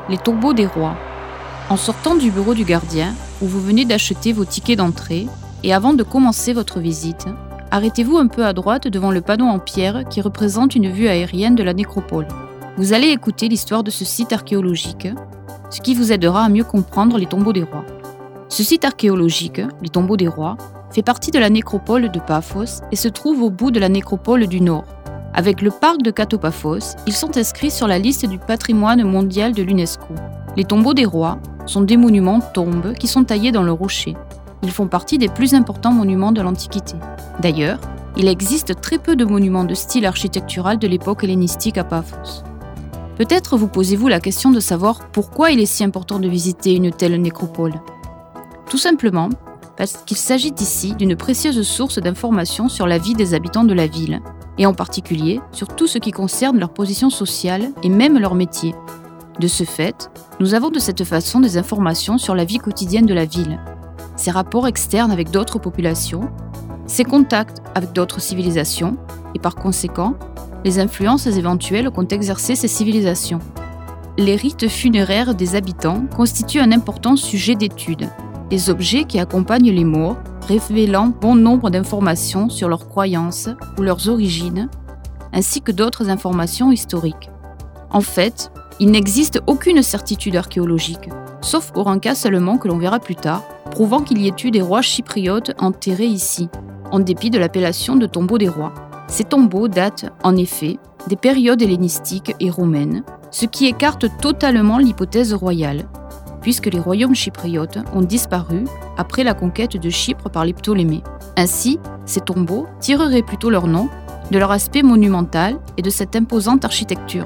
les tombeaux des rois. En sortant du bureau du gardien, où vous venez d'acheter vos tickets d'entrée, et avant de commencer votre visite, arrêtez-vous un peu à droite devant le panneau en pierre qui représente une vue aérienne de la nécropole. Vous allez écouter l'histoire de ce site archéologique, ce qui vous aidera à mieux comprendre les tombeaux des rois. Ce site archéologique, les tombeaux des rois, fait partie de la nécropole de Paphos et se trouve au bout de la nécropole du Nord. Avec le parc de Katopaphos, ils sont inscrits sur la liste du patrimoine mondial de l'UNESCO. Les tombeaux des rois sont des monuments tombes qui sont taillés dans le rocher. Ils font partie des plus importants monuments de l'Antiquité. D'ailleurs, il existe très peu de monuments de style architectural de l'époque hellénistique à Paphos. Peut-être vous posez-vous la question de savoir pourquoi il est si important de visiter une telle nécropole. Tout simplement parce qu'il s'agit ici d'une précieuse source d'informations sur la vie des habitants de la ville, et en particulier sur tout ce qui concerne leur position sociale et même leur métier. De ce fait, nous avons de cette façon des informations sur la vie quotidienne de la ville, ses rapports externes avec d'autres populations, ses contacts avec d'autres civilisations, et par conséquent, les influences éventuelles qu'ont exercées ces civilisations. Les rites funéraires des habitants constituent un important sujet d'étude. Des objets qui accompagnent les morts, révélant bon nombre d'informations sur leurs croyances ou leurs origines, ainsi que d'autres informations historiques. En fait, il n'existe aucune certitude archéologique, sauf pour un cas seulement que l'on verra plus tard, prouvant qu'il y ait eu des rois chypriotes enterrés ici, en dépit de l'appellation de tombeaux des rois. Ces tombeaux datent, en effet, des périodes hellénistiques et romaines, ce qui écarte totalement l'hypothèse royale, puisque les royaumes chypriotes ont disparu après la conquête de Chypre par les Ptolémées. Ainsi, ces tombeaux tireraient plutôt leur nom de leur aspect monumental et de cette imposante architecture.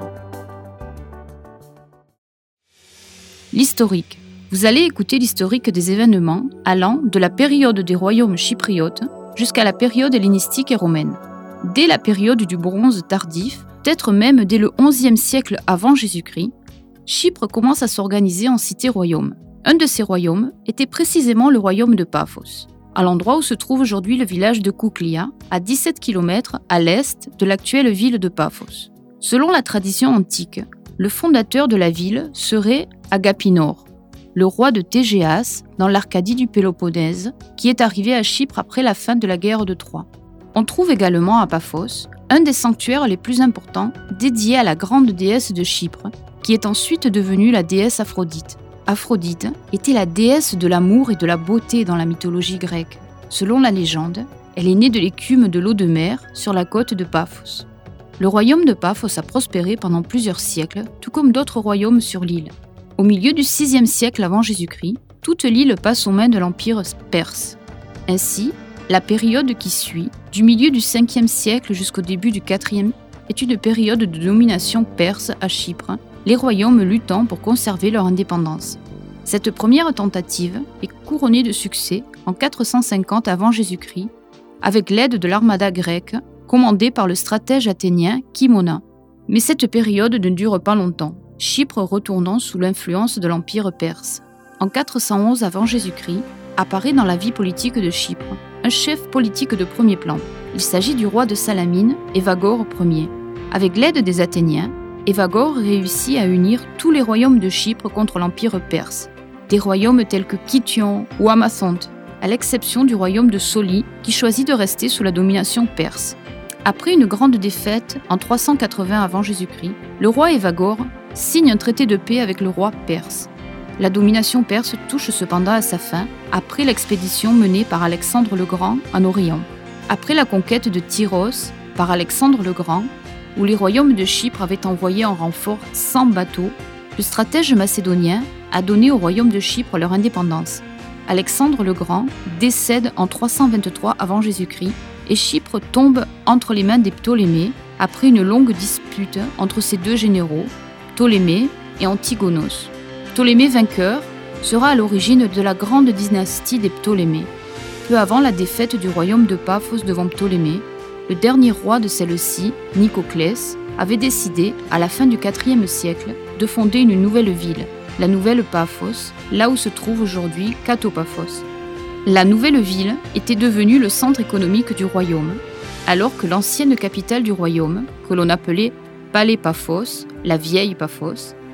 L'historique. Vous allez écouter l'historique des événements allant de la période des royaumes chypriotes jusqu'à la période hellénistique et romaine. Dès la période du bronze tardif, peut-être même dès le XIe siècle avant Jésus-Christ, Chypre commence à s'organiser en cité-royaume. Un de ces royaumes était précisément le royaume de Paphos, à l'endroit où se trouve aujourd'hui le village de Kouklia, à 17 km à l'est de l'actuelle ville de Paphos. Selon la tradition antique, le fondateur de la ville serait Agapinor, le roi de Tégéas dans l'Arcadie du Péloponnèse, qui est arrivé à Chypre après la fin de la guerre de Troie. On trouve également à Paphos un des sanctuaires les plus importants dédiés à la grande déesse de Chypre, qui est ensuite devenue la déesse Aphrodite. Aphrodite était la déesse de l'amour et de la beauté dans la mythologie grecque. Selon la légende, elle est née de l'écume de l'eau de mer sur la côte de Paphos. Le royaume de Paphos a prospéré pendant plusieurs siècles, tout comme d'autres royaumes sur l'île. Au milieu du VIe siècle avant Jésus-Christ, toute l'île passe aux mains de l'Empire perse. Ainsi, la période qui suit, du milieu du 5e siècle jusqu'au début du 4e, est une période de domination perse à Chypre, les royaumes luttant pour conserver leur indépendance. Cette première tentative est couronnée de succès en 450 avant Jésus-Christ, avec l'aide de l'armada grecque, commandée par le stratège athénien Kimona. Mais cette période ne dure pas longtemps, Chypre retournant sous l'influence de l'Empire perse. En 411 avant Jésus-Christ, apparaît dans la vie politique de Chypre un chef politique de premier plan. Il s'agit du roi de Salamine, Évagore Ier. Avec l'aide des Athéniens, Évagore réussit à unir tous les royaumes de Chypre contre l'Empire perse. Des royaumes tels que Kition ou Amathonte, à l'exception du royaume de Soli qui choisit de rester sous la domination perse. Après une grande défaite en 380 avant Jésus-Christ, le roi Évagore signe un traité de paix avec le roi perse. La domination perse touche cependant à sa fin après l'expédition menée par Alexandre le Grand en Orient. Après la conquête de Tyros par Alexandre le Grand, où les royaumes de Chypre avaient envoyé en renfort 100 bateaux, le stratège macédonien a donné au royaume de Chypre leur indépendance. Alexandre le Grand décède en 323 avant Jésus-Christ et Chypre tombe entre les mains des Ptolémées après une longue dispute entre ces deux généraux, Ptolémée et Antigonos. Ptolémée vainqueur sera à l'origine de la grande dynastie des Ptolémées. Peu avant la défaite du royaume de Paphos devant Ptolémée, le dernier roi de celle-ci, Nicoclès, avait décidé, à la fin du IVe siècle, de fonder une nouvelle ville, la nouvelle Paphos, là où se trouve aujourd'hui Katopaphos. La nouvelle ville était devenue le centre économique du royaume, alors que l'ancienne capitale du royaume, que l'on appelait Palais Paphos, la vieille Paphos,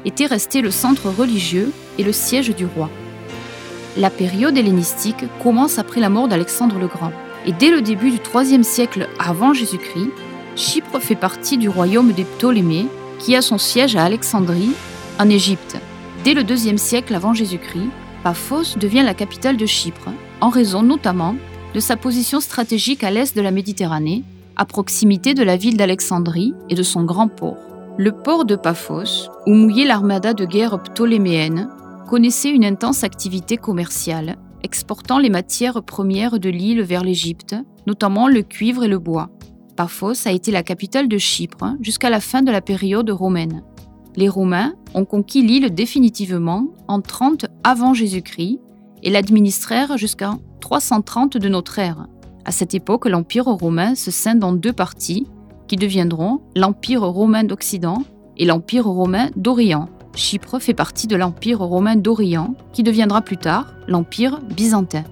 était resté le centre religieux et le siège du roi. La période hellénistique commence après la mort d'Alexandre le Grand. Et dès le début du IIIe siècle avant Jésus-Christ, Chypre fait partie du royaume des Ptolémées, qui a son siège à Alexandrie, en Égypte. Dès le IIe siècle avant Jésus-Christ, Paphos devient la capitale de Chypre, en raison notamment de sa position stratégique à l'est de la Méditerranée, à proximité de la ville d'Alexandrie et de son grand port. Le port de Paphos, où mouillait l'armada de guerre ptoléméenne, connaissait une intense activité commerciale, exportant les matières premières de l'île vers l'Égypte, notamment le cuivre et le bois. Paphos a été la capitale de Chypre jusqu'à la fin de la période romaine. Les Romains ont conquis l'île définitivement en 30 avant Jésus-Christ et l'administrèrent jusqu'en 330 de notre ère. À cette époque, l'Empire romain se scinde en deux parties qui deviendront l'Empire romain d'Occident et l'Empire romain d'Orient. Chypre fait partie de l'Empire romain d'Orient qui deviendra plus tard l'Empire byzantin.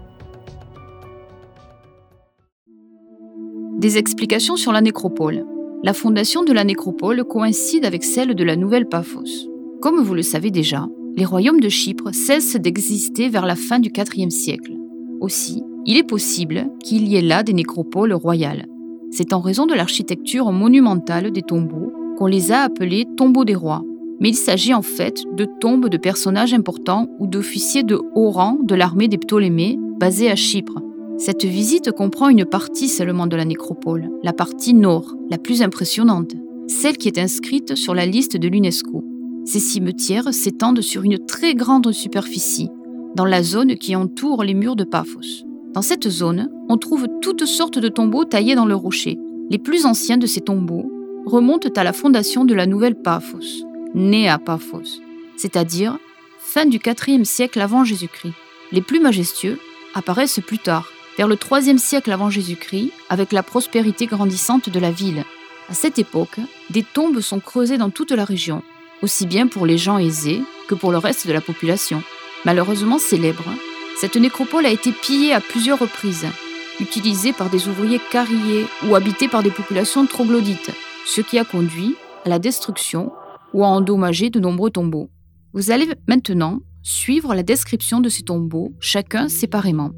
Des explications sur la nécropole. La fondation de la nécropole coïncide avec celle de la nouvelle Paphos. Comme vous le savez déjà, les royaumes de Chypre cessent d'exister vers la fin du IVe siècle. Aussi, il est possible qu'il y ait là des nécropoles royales. C'est en raison de l'architecture monumentale des tombeaux qu'on les a appelés tombeaux des rois. Mais il s'agit en fait de tombes de personnages importants ou d'officiers de haut rang de l'armée des Ptolémées basée à Chypre. Cette visite comprend une partie seulement de la nécropole, la partie nord, la plus impressionnante, celle qui est inscrite sur la liste de l'UNESCO. Ces cimetières s'étendent sur une très grande superficie, dans la zone qui entoure les murs de Paphos. Dans cette zone, on trouve toutes sortes de tombeaux taillés dans le rocher. Les plus anciens de ces tombeaux remontent à la fondation de la nouvelle Paphos, née à Paphos, c'est-à-dire fin du IVe siècle avant Jésus-Christ. Les plus majestueux apparaissent plus tard, vers le IIIe siècle avant Jésus-Christ, avec la prospérité grandissante de la ville. À cette époque, des tombes sont creusées dans toute la région, aussi bien pour les gens aisés que pour le reste de la population. Malheureusement célèbre, cette nécropole a été pillée à plusieurs reprises, utilisée par des ouvriers quariés ou habitée par des populations troglodytes, ce qui a conduit à la destruction ou à endommager de nombreux tombeaux. Vous allez maintenant suivre la description de ces tombeaux, chacun séparément.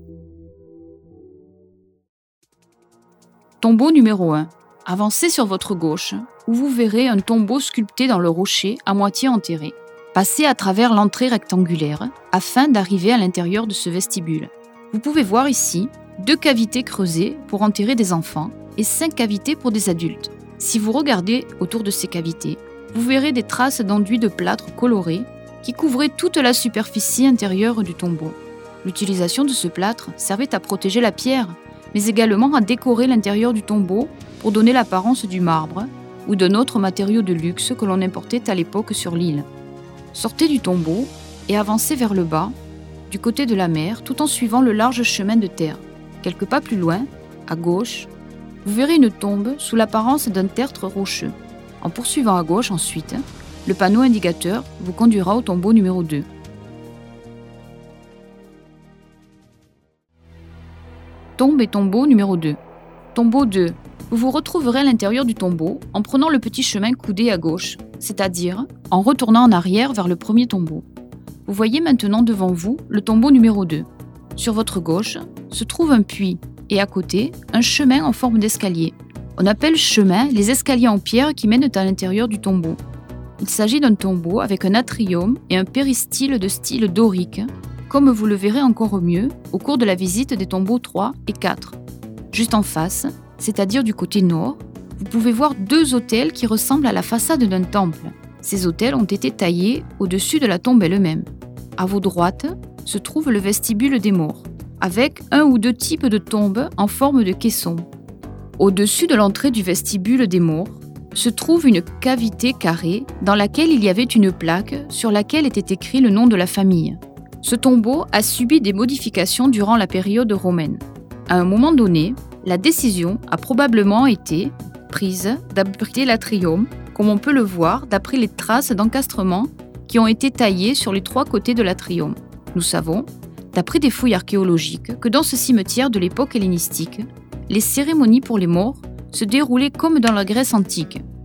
Tombeau numéro 1. Avancez sur votre gauche, où vous verrez un tombeau sculpté dans le rocher à moitié enterré. Passez à travers l'entrée rectangulaire afin d'arriver à l'intérieur de ce vestibule. Vous pouvez voir ici 2 cavités creusées pour enterrer des enfants et 5 cavités pour des adultes. Si vous regardez autour de ces cavités, vous verrez des traces d'enduit de plâtre coloré qui couvraient toute la superficie intérieure du tombeau. L'utilisation de ce plâtre servait à protéger la pierre, mais également à décorer l'intérieur du tombeau pour donner l'apparence du marbre ou d'un autre matériau de luxe que l'on importait à l'époque sur l'île. Sortez du tombeau et avancez vers le bas, du côté de la mer, tout en suivant le large chemin de terre. Quelques pas plus loin, à gauche, vous verrez une tombe sous l'apparence d'un tertre rocheux. En poursuivant à gauche ensuite, le panneau indicateur vous conduira au tombeau numéro 2. Tombe et tombeau numéro 2. Tombeau 2. Vous vous retrouverez à l'intérieur du tombeau en prenant le petit chemin coudé à gauche, c'est-à-dire en retournant en arrière vers le premier tombeau. Vous voyez maintenant devant vous le tombeau numéro 2. Sur votre gauche se trouve un puits et à côté, un chemin en forme d'escalier. On appelle chemin les escaliers en pierre qui mènent à l'intérieur du tombeau. Il s'agit d'un tombeau avec un atrium et un péristyle de style dorique, comme vous le verrez encore mieux au cours de la visite des tombeaux 3 et 4. Juste en face, c'est-à-dire du côté nord, vous pouvez voir 2 autels qui ressemblent à la façade d'un temple. Ces autels ont été taillés au-dessus de la tombe elle-même. À vos droites se trouve le vestibule des morts, avec 1 ou 2 types de tombes en forme de caisson. Au-dessus de l'entrée du vestibule des morts se trouve une cavité carrée dans laquelle il y avait une plaque sur laquelle était écrit le nom de la famille. Ce tombeau a subi des modifications durant la période romaine. À un moment donné, la décision a probablement été prise d'abriter l'atrium, comme on peut le voir d'après les traces d'encastrement qui ont été taillées sur les 3 côtés de l'atrium. Nous savons, d'après des fouilles archéologiques, que dans ce cimetière de l'époque hellénistique, les cérémonies pour les morts se déroulaient comme dans la Grèce antique.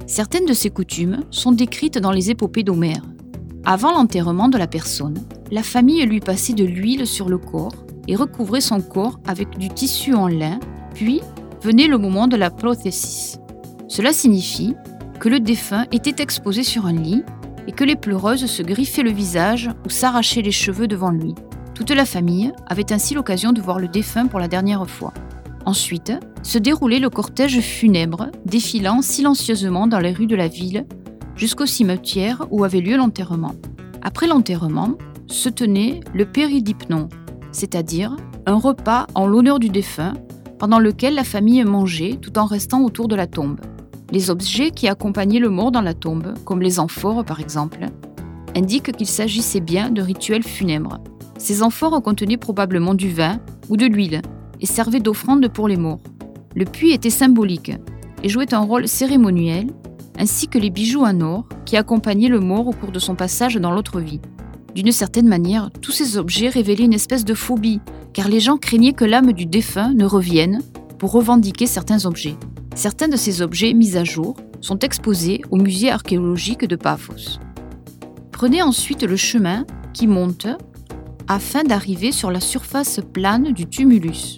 Certaines de ces coutumes sont décrites dans les épopées d'Homère. Avant l'enterrement de la personne, la famille lui passait de l'huile sur le corps et recouvrait son corps avec du tissu en lin, puis venait le moment de la prothésis. Cela signifie que le défunt était exposé sur un lit et que les pleureuses se griffaient le visage ou s'arrachaient les cheveux devant lui. Toute la famille avait ainsi l'occasion de voir le défunt pour la dernière fois. Ensuite, se déroulait le cortège funèbre, défilant silencieusement dans les rues de la ville jusqu'au cimetière où avait lieu l'enterrement. Après l'enterrement, se tenait le péridipnon, c'est-à-dire un repas en l'honneur du défunt, pendant lequel la famille mangeait tout en restant autour de la tombe. Les objets qui accompagnaient le mort dans la tombe, comme les amphores par exemple, indiquent qu'il s'agissait bien de rituels funèbres. Ces amphores contenaient probablement du vin ou de l'huile et servaient d'offrande pour les morts. Le puits était symbolique et jouait un rôle cérémoniel, ainsi que les bijoux en or qui accompagnaient le mort au cours de son passage dans l'autre vie. D'une certaine manière, tous ces objets révélaient une espèce de phobie, car les gens craignaient que l'âme du défunt ne revienne pour revendiquer certains objets. Certains de ces objets mis à jour sont exposés au musée archéologique de Paphos. Prenez ensuite le chemin qui monte afin d'arriver sur la surface plane du tumulus.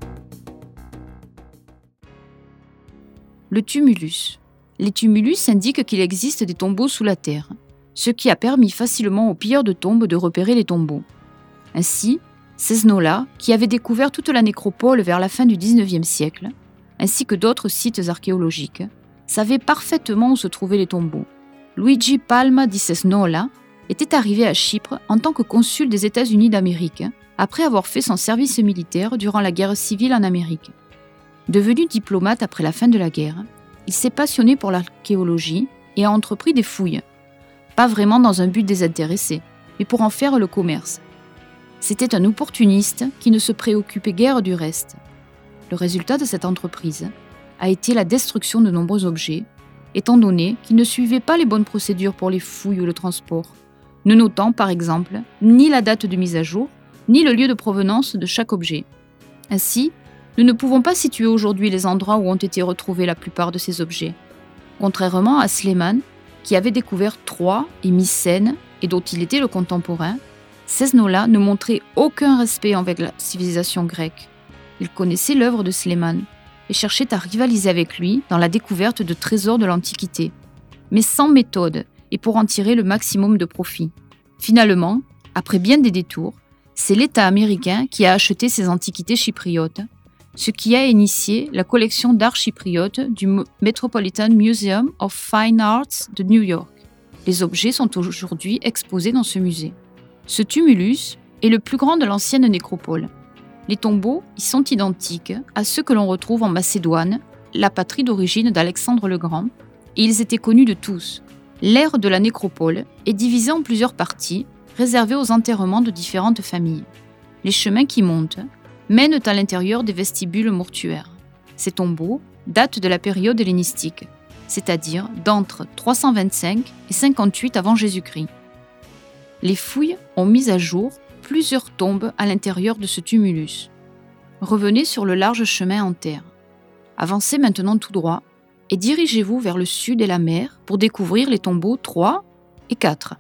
Le tumulus. Les tumulus indiquent qu'il existe des tombeaux sous la terre, ce qui a permis facilement aux pilleurs de tombes de repérer les tombeaux. Ainsi, Cesnola, qui avait découvert toute la nécropole vers la fin du XIXe siècle, ainsi que d'autres sites archéologiques, savait parfaitement où se trouvaient les tombeaux. Luigi Palma di Cesnola était arrivé à Chypre en tant que consul des États-Unis d'Amérique, après avoir fait son service militaire durant la guerre civile en Amérique. Devenu diplomate après la fin de la guerre, il s'est passionné pour l'archéologie et a entrepris des fouilles, pas vraiment dans un but désintéressé, mais pour en faire le commerce. C'était un opportuniste qui ne se préoccupait guère du reste. Le résultat de cette entreprise a été la destruction de nombreux objets, étant donné qu'il ne suivait pas les bonnes procédures pour les fouilles ou le transport, ne notant par exemple ni la date de mise à jour, ni le lieu de provenance de chaque objet. Ainsi, nous ne pouvons pas situer aujourd'hui les endroits où ont été retrouvés la plupart de ces objets. Contrairement à Sléman, qui avait découvert Troie et Mycène et dont il était le contemporain, Cesnola ne montrait aucun respect envers la civilisation grecque. Il connaissait l'œuvre de Sléman et cherchait à rivaliser avec lui dans la découverte de trésors de l'Antiquité, mais sans méthode et pour en tirer le maximum de profit. Finalement, après bien des détours, c'est l'État américain qui a acheté ces antiquités chypriotes, ce qui a initié la collection d'art chypriote du Metropolitan Museum of Fine Arts de New York. Les objets sont aujourd'hui exposés dans ce musée. Ce tumulus est le plus grand de l'ancienne nécropole. Les tombeaux y sont identiques à ceux que l'on retrouve en Macédoine, la patrie d'origine d'Alexandre le Grand, et ils étaient connus de tous. L'aire de la nécropole est divisée en plusieurs parties, réservées aux enterrements de différentes familles. Les chemins qui montent mènent à l'intérieur des vestibules mortuaires. Ces tombeaux datent de la période hellénistique, c'est-à-dire d'entre 325 et 58 avant Jésus-Christ. Les fouilles ont mis à jour plusieurs tombes à l'intérieur de ce tumulus. Revenez sur le large chemin en terre. Avancez maintenant tout droit et dirigez-vous vers le sud et la mer pour découvrir les tombeaux 3 et 4.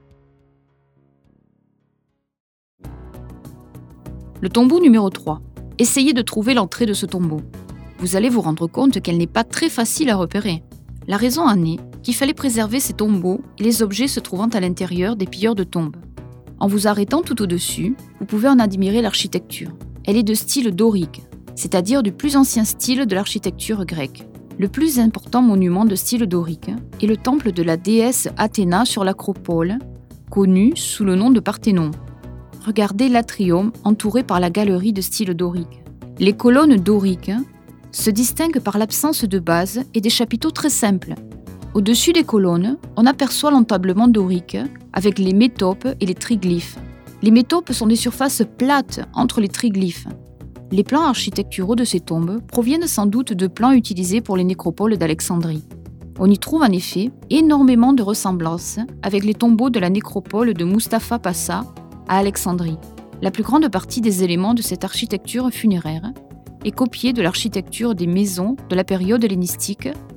Le tombeau numéro 3. Essayez de trouver l'entrée de ce tombeau. Vous allez vous rendre compte qu'elle n'est pas très facile à repérer. La raison en est qu'il fallait préserver ces tombeaux et les objets se trouvant à l'intérieur des pilleurs de tombes. En vous arrêtant tout au-dessus, vous pouvez en admirer l'architecture. Elle est de style dorique, c'est-à-dire du plus ancien style de l'architecture grecque. Le plus important monument de style dorique est le temple de la déesse Athéna sur l'acropole, connu sous le nom de Parthénon. Regardez l'atrium entouré par la galerie de style dorique. Les colonnes doriques se distinguent par l'absence de base et des chapiteaux très simples. Au-dessus des colonnes, on aperçoit l'entablement dorique avec les métopes et les triglyphes. Les métopes sont des surfaces plates entre les triglyphes. Les plans architecturaux de ces tombes proviennent sans doute de plans utilisés pour les nécropoles d'Alexandrie. On y trouve en effet énormément de ressemblances avec les tombeaux de la nécropole de Mustapha Passa à Alexandrie. La plus grande partie des éléments de cette architecture funéraire est copiée de l'architecture des maisons de la période hellénistique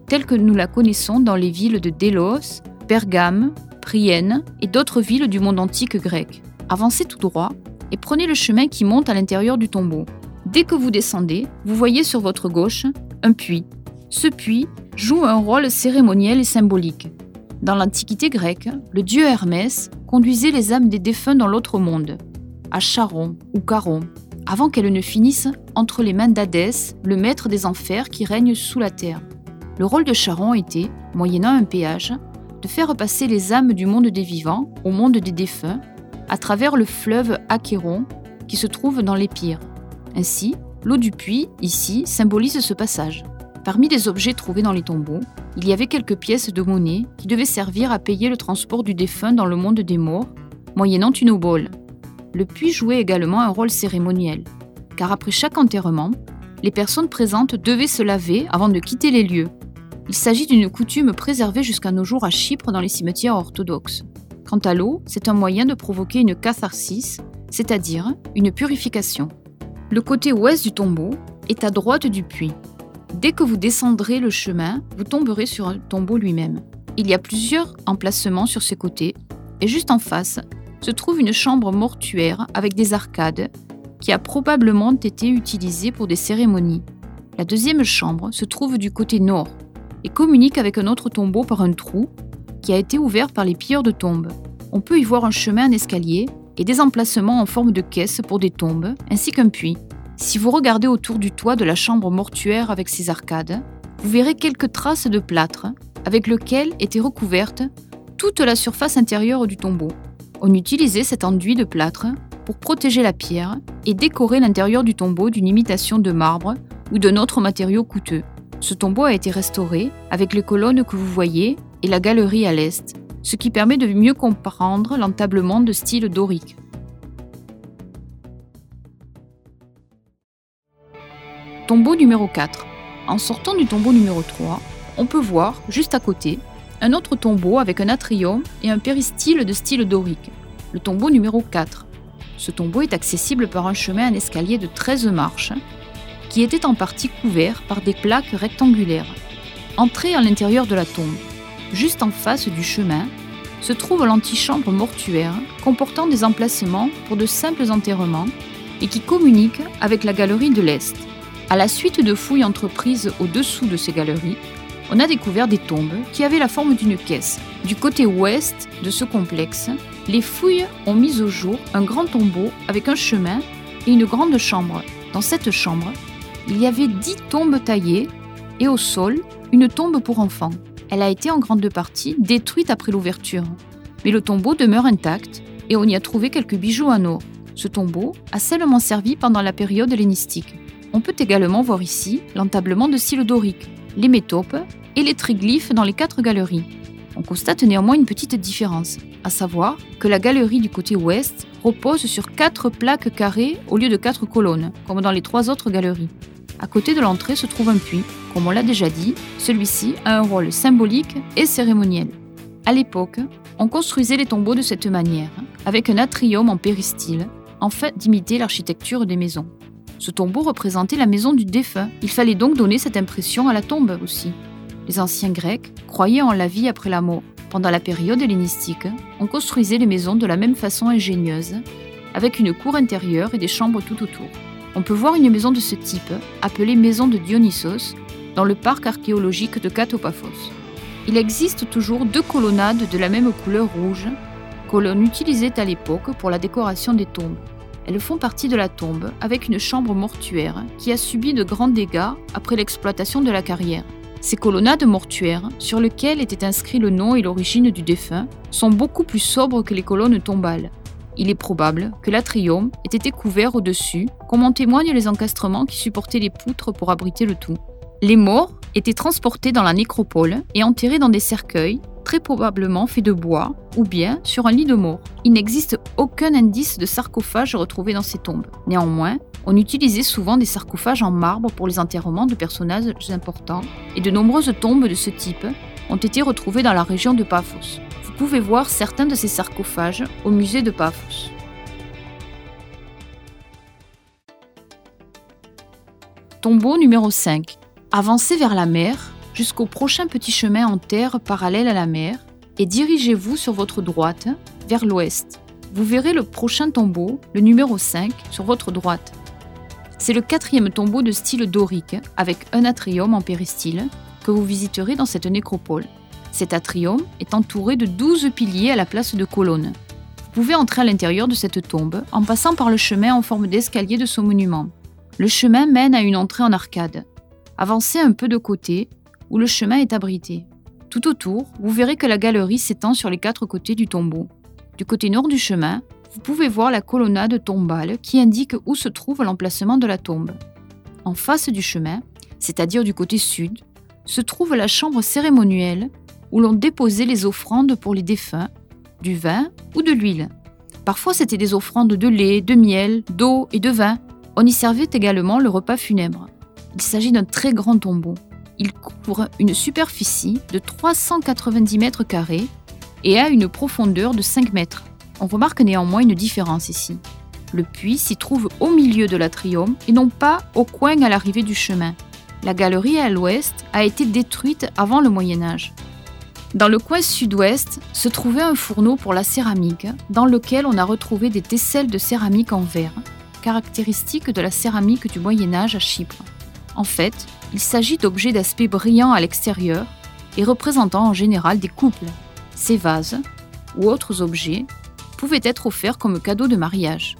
telle que nous la connaissons dans les villes de Délos, Pergame, Priene et d'autres villes du monde antique grec. Avancez tout droit et prenez le chemin qui monte à l'intérieur du tombeau. Dès que vous descendez, vous voyez sur votre gauche un puits. Ce puits joue un rôle cérémoniel et symbolique. Dans l'Antiquité grecque, le dieu Hermès conduisait les âmes des défunts dans l'autre monde, à Charon ou Charon, avant qu'elles ne finissent entre les mains d'Hadès, le maître des enfers qui règne sous la terre. Le rôle de Charon était, moyennant un péage, de faire passer les âmes du monde des vivants au monde des défunts à travers le fleuve Achéron qui se trouve dans l'Épire. Ainsi, l'eau du puits, ici, symbolise ce passage. Parmi les objets trouvés dans les tombeaux, il y avait quelques pièces de monnaie qui devaient servir à payer le transport du défunt dans le monde des morts, moyennant une obole. Le puits jouait également un rôle cérémoniel, car après chaque enterrement, les personnes présentes devaient se laver avant de quitter les lieux. Il s'agit d'une coutume préservée jusqu'à nos jours à Chypre dans les cimetières orthodoxes. Quant à l'eau, c'est un moyen de provoquer une catharsis, c'est-à-dire une purification. Le côté ouest du tombeau est à droite du puits. Dès que vous descendrez le chemin, vous tomberez sur un tombeau lui-même. Il y a plusieurs emplacements sur ses côtés, et juste en face se trouve une chambre mortuaire avec des arcades qui a probablement été utilisée pour des cérémonies. La deuxième chambre se trouve du côté nord et communique avec un autre tombeau par un trou qui a été ouvert par les pilleurs de tombes. On peut y voir un chemin en escalier et des emplacements en forme de caisse pour des tombes, ainsi qu'un puits. Si vous regardez autour du toit de la chambre mortuaire avec ses arcades, vous verrez quelques traces de plâtre avec lequel était recouverte toute la surface intérieure du tombeau. On utilisait cet enduit de plâtre pour protéger la pierre et décorer l'intérieur du tombeau d'une imitation de marbre ou d'un autre matériau coûteux. Ce tombeau a été restauré avec les colonnes que vous voyez et la galerie à l'est, ce qui permet de mieux comprendre l'entablement de style dorique. Tombeau numéro 4. En sortant du tombeau numéro 3, on peut voir, juste à côté, un autre tombeau avec un atrium et un péristyle de style dorique, le tombeau numéro 4. Ce tombeau est accessible par un chemin en escalier de 13 marches, qui était en partie couvert par des plaques rectangulaires. Entrez à l'intérieur de la tombe. Juste en face du chemin, se trouve l'antichambre mortuaire comportant des emplacements pour de simples enterrements et qui communique avec la galerie de l'Est. À la suite de fouilles entreprises au-dessous de ces galeries, on a découvert des tombes qui avaient la forme d'une caisse. Du côté ouest de ce complexe, les fouilles ont mis au jour un grand tombeau avec un chemin et une grande chambre. Dans cette chambre, il y avait 10 tombes taillées et au sol, une tombe pour enfants. Elle a été en grande partie détruite après l'ouverture. Mais le tombeau demeure intact et on y a trouvé quelques bijoux en or. Ce tombeau a seulement servi pendant la période hellénistique. On peut également voir ici l'entablement de style dorique, les métopes et les triglyphes dans les 4 galeries. On constate néanmoins une petite différence, à savoir que la galerie du côté ouest repose sur 4 plaques carrées au lieu de 4 colonnes, comme dans les 3 autres galeries. À côté de l'entrée se trouve un puits. Comme on l'a déjà dit, celui-ci a un rôle symbolique et cérémoniel. À l'époque, on construisait les tombeaux de cette manière, avec un atrium en péristyle, afin d'imiter l'architecture des maisons. Ce tombeau représentait la maison du défunt. Il fallait donc donner cette impression à la tombe aussi. Les anciens Grecs croyaient en la vie après la mort. Pendant la période hellénistique, on construisait les maisons de la même façon ingénieuse, avec une cour intérieure et des chambres tout autour. On peut voir une maison de ce type, appelée maison de Dionysos, dans le parc archéologique de Katopaphos. Il existe toujours 2 colonnades de la même couleur rouge que l'on utilisait à l'époque pour la décoration des tombes. Elles font partie de la tombe avec une chambre mortuaire qui a subi de grands dégâts après l'exploitation de la carrière. Ces colonnades mortuaires, sur lesquelles était inscrit le nom et l'origine du défunt, sont beaucoup plus sobres que les colonnes tombales. Il est probable que l'atrium ait été couvert au-dessus, comme en témoignent les encastrements qui supportaient les poutres pour abriter le tout. Les morts étaient transportés dans la nécropole et enterrés dans des cercueils, très probablement faits de bois, ou bien sur un lit de mort. Il n'existe aucun indice de sarcophage retrouvé dans ces tombes. Néanmoins, on utilisait souvent des sarcophages en marbre pour les enterrements de personnages importants, et de nombreuses tombes de ce type ont été retrouvées dans la région de Paphos. Vous pouvez voir certains de ces sarcophages au musée de Paphos. Tombeau numéro 5. Avancez vers la mer jusqu'au prochain petit chemin en terre parallèle à la mer et dirigez-vous sur votre droite vers l'ouest. Vous verrez le prochain tombeau, le numéro 5, sur votre droite. C'est le 4e tombeau de style dorique avec un atrium en péristyle que vous visiterez dans cette nécropole. Cet atrium est entouré de 12 piliers à la place de colonnes. Vous pouvez entrer à l'intérieur de cette tombe en passant par le chemin en forme d'escalier de ce monument. Le chemin mène à une entrée en arcade. Avancez un peu de côté, où le chemin est abrité. Tout autour, vous verrez que la galerie s'étend sur les 4 côtés du tombeau. Du côté nord du chemin, vous pouvez voir la colonnade tombale qui indique où se trouve l'emplacement de la tombe. En face du chemin, c'est-à-dire du côté sud, se trouve la chambre cérémonielle où l'on déposait les offrandes pour les défunts, du vin ou de l'huile. Parfois, c'était des offrandes de lait, de miel, d'eau et de vin. On y servait également le repas funèbre. Il s'agit d'un très grand tombeau. Il couvre une superficie de 390 mètres carrés et a une profondeur de 5 mètres. On remarque néanmoins une différence ici. Le puits s'y trouve au milieu de l'atrium et non pas au coin à l'arrivée du chemin. La galerie à l'ouest a été détruite avant le Moyen-Âge. Dans le coin sud-ouest se trouvait un fourneau pour la céramique, dans lequel on a retrouvé des tesselles de céramique en verre, caractéristiques de la céramique du Moyen-Âge à Chypre. En fait, il s'agit d'objets d'aspect brillant à l'extérieur et représentant en général des couples. Ces vases, ou autres objets, pouvaient être offerts comme cadeau de mariage.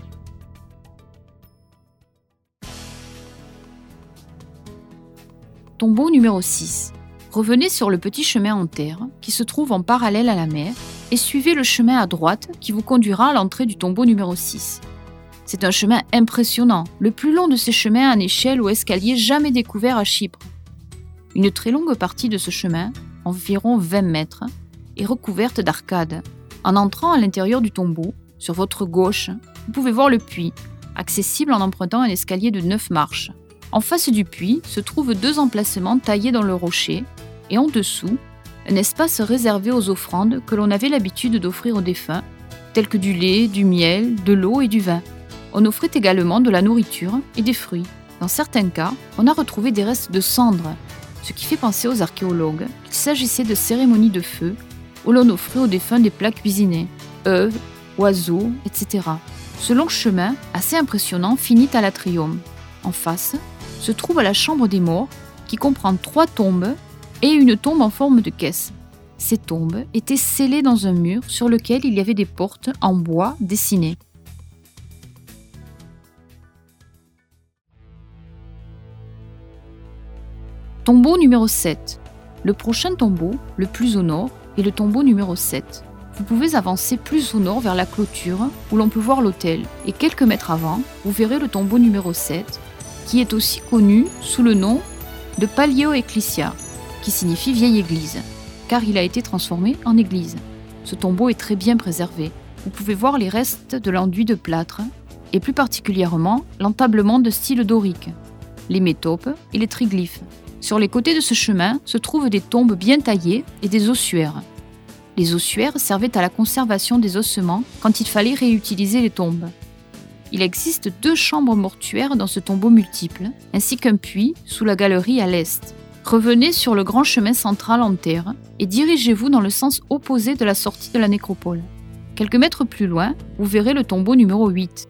Tombeau numéro 6. Revenez sur le petit chemin en terre qui se trouve en parallèle à la mer et suivez le chemin à droite qui vous conduira à l'entrée du tombeau numéro 6. C'est un chemin impressionnant, le plus long de ces chemins en échelle ou escalier jamais découvert à Chypre. Une très longue partie de ce chemin, environ 20 mètres, est recouverte d'arcades. En entrant à l'intérieur du tombeau, sur votre gauche, vous pouvez voir le puits, accessible en empruntant un escalier de 9 marches. En face du puits se trouvent 2 emplacements taillés dans le rocher et en dessous, un espace réservé aux offrandes que l'on avait l'habitude d'offrir aux défunts, tels que du lait, du miel, de l'eau et du vin. On offrait également de la nourriture et des fruits. Dans certains cas, on a retrouvé des restes de cendres, ce qui fait penser aux archéologues qu'il s'agissait de cérémonies de feu où l'on offrait aux défunts des plats cuisinés, œufs, oiseaux, etc. Ce long chemin, assez impressionnant, finit à l'atrium. En face, se trouve la chambre des morts qui comprend 3 tombes et une tombe en forme de caisse. Ces tombes étaient scellées dans un mur sur lequel il y avait des portes en bois dessinées. Tombeau numéro 7. Le prochain tombeau, le plus au nord, est le tombeau numéro 7. Vous pouvez avancer plus au nord vers la clôture où l'on peut voir l'autel et quelques mètres avant, vous verrez le tombeau numéro 7 qui est aussi connu sous le nom de Palio Ecclesia, qui signifie vieille église, car il a été transformé en église. Ce tombeau est très bien préservé. Vous pouvez voir les restes de l'enduit de plâtre et plus particulièrement l'entablement de style dorique, les métopes et les triglyphes. Sur les côtés de ce chemin se trouvent des tombes bien taillées et des ossuaires. Les ossuaires servaient à la conservation des ossements quand il fallait réutiliser les tombes. Il existe 2 chambres mortuaires dans ce tombeau multiple, ainsi qu'un puits sous la galerie à l'est. Revenez sur le grand chemin central en terre et dirigez-vous dans le sens opposé de la sortie de la nécropole. Quelques mètres plus loin, vous verrez le tombeau numéro 8.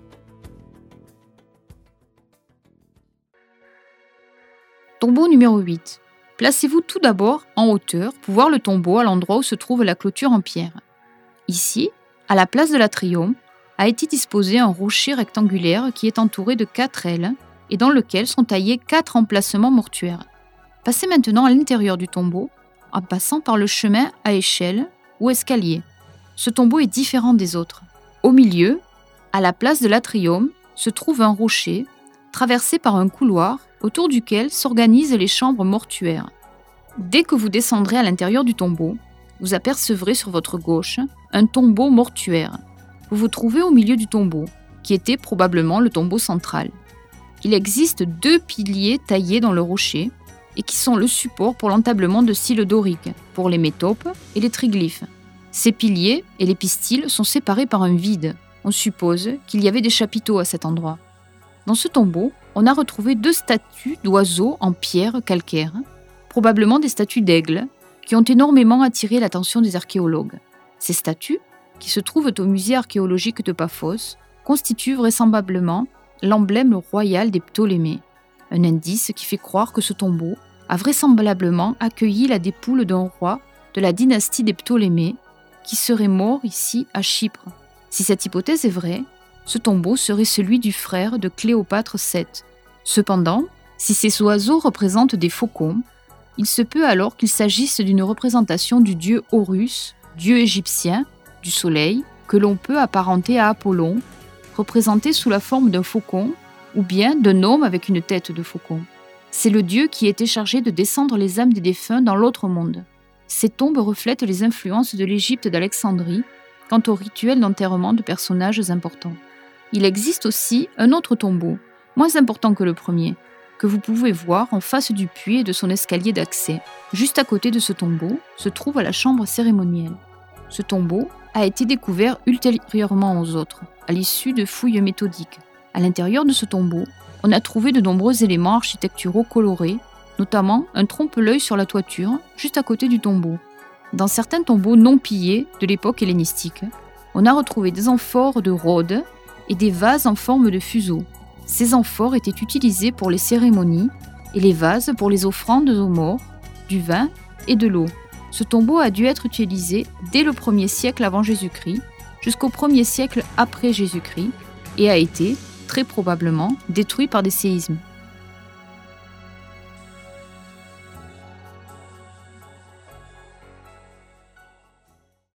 Tombeau numéro 8. Placez-vous tout d'abord en hauteur pour voir le tombeau à l'endroit où se trouve la clôture en pierre. Ici, à la place de l'atrium, a été disposé un rocher rectangulaire qui est entouré de 4 ailes et dans lequel sont taillés 4 emplacements mortuaires. Passez maintenant à l'intérieur du tombeau en passant par le chemin à échelle ou escalier. Ce tombeau est différent des autres. Au milieu, à la place de l'atrium, se trouve un rocher traversé par un couloir autour duquel s'organisent les chambres mortuaires. Dès que vous descendrez à l'intérieur du tombeau, vous apercevrez sur votre gauche un tombeau mortuaire. Vous vous trouvez au milieu du tombeau, qui était probablement le tombeau central. Il existe 2 piliers taillés dans le rocher et qui sont le support pour l'entablement de style dorique, pour les métopes et les triglyphes. Ces piliers et les pistils sont séparés par un vide. On suppose qu'il y avait des chapiteaux à cet endroit. Dans ce tombeau, on a retrouvé 2 statues d'oiseaux en pierre calcaire. probablement des statues d'aigles, qui ont énormément attiré l'attention des archéologues. Ces statues, qui se trouvent au musée archéologique de Paphos, constituent vraisemblablement l'emblème royal des Ptolémées, un indice qui fait croire que ce tombeau a vraisemblablement accueilli la dépouille d'un roi de la dynastie des Ptolémées qui serait mort ici à Chypre. Si cette hypothèse est vraie, ce tombeau serait celui du frère de Cléopâtre VII. Cependant, si ces oiseaux représentent des faucons, il se peut alors qu'il s'agisse d'une représentation du dieu Horus, dieu égyptien, du soleil, que l'on peut apparenter à Apollon, représenté sous la forme d'un faucon, ou bien d'un homme avec une tête de faucon. C'est le dieu qui était chargé de descendre les âmes des défunts dans l'autre monde. Ces tombes reflètent les influences de l'Égypte d'Alexandrie quant au rituel d'enterrement de personnages importants. Il existe aussi un autre tombeau, moins important que le premier, que vous pouvez voir en face du puits et de son escalier d'accès. Juste à côté de ce tombeau se trouve la chambre cérémonielle. Ce tombeau a été découvert ultérieurement aux autres, à l'issue de fouilles méthodiques. À l'intérieur de ce tombeau, on a trouvé de nombreux éléments architecturaux colorés, notamment un trompe-l'œil sur la toiture, juste à côté du tombeau. Dans certains tombeaux non pillés de l'époque hellénistique, on a retrouvé des amphores de Rhodes et des vases en forme de fuseau. Ces amphores étaient utilisées pour les cérémonies et les vases pour les offrandes aux morts, du vin et de l'eau. Ce tombeau a dû être utilisé dès le 1er siècle avant Jésus-Christ jusqu'au 1er siècle après Jésus-Christ et a été, très probablement, détruit par des séismes.